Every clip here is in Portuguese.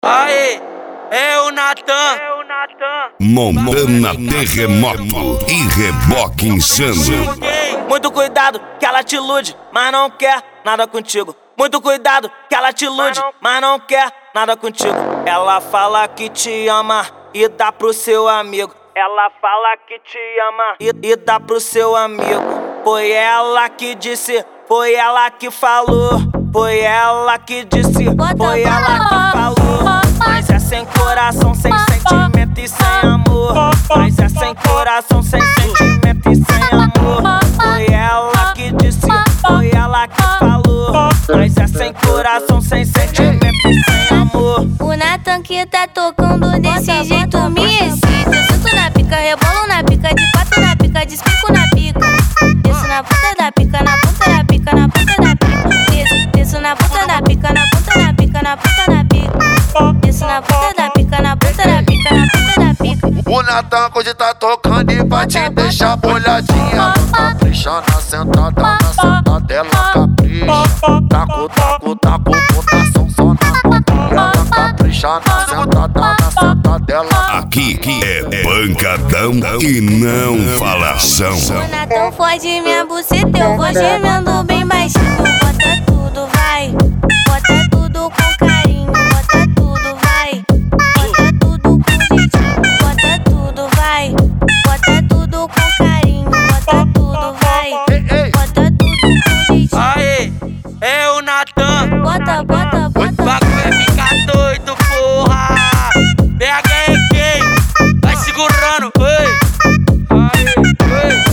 Aê, é o Natan. Montana Terremoto e Reboque Insano. Muito cuidado que ela te ilude, mas não quer nada contigo. Muito cuidado que ela te ilude, mas não quer nada contigo. Ela fala que te ama e dá pro seu amigo. Ela fala que te ama e dá pro seu amigo. Foi ela que disse, foi ela que falou. Foi ela que disse, foi ela que falou. Mas é sem coração, sem sentimento e sem amor. Mas é sem coração, sem sentimento e sem amor. Foi ela que disse, foi ela que falou. Mas é sem coração, sem sentimento e sem amor. O Natan que tá tocando desse jeito me excita. Eu sinto na pica, rebolo na pica, de quatro na pica, despico na pica. Desço na ponta da pica, na ponta da pica, na ponta da pica. Desço na ponta da pica, na ponta da pica, na ponta da pica. Desço na ponta da pica, na ponta da pica, na ponta da pica. O Natan hoje tá tocando e pra te deixar molhadinha. Capricha na sentada, na sentadela capricha. Taco, taco, taco, botação só na novinha. Capricha na sentada, na sentadela. Aqui é pancadão e não falação. O Natan fode minha buceta, eu vou gemendo bem baixinho. Bota tudo, vai. Bota tudo com carinho. Bota tudo, vai. Bota tudo com jeitinho. Bota tudo, vai. Bota tudo com carinho. Bota tudo, vai. Bota tudo com jeitinho. Aê, é o Natan. Bota, bota, O bota. bagulho vai ficar doido, porra. PH é quem? Vai segurando, oi. Aê, oi.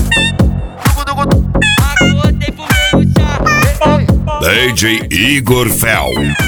Acordei pro meio já. DJ Igor Fel.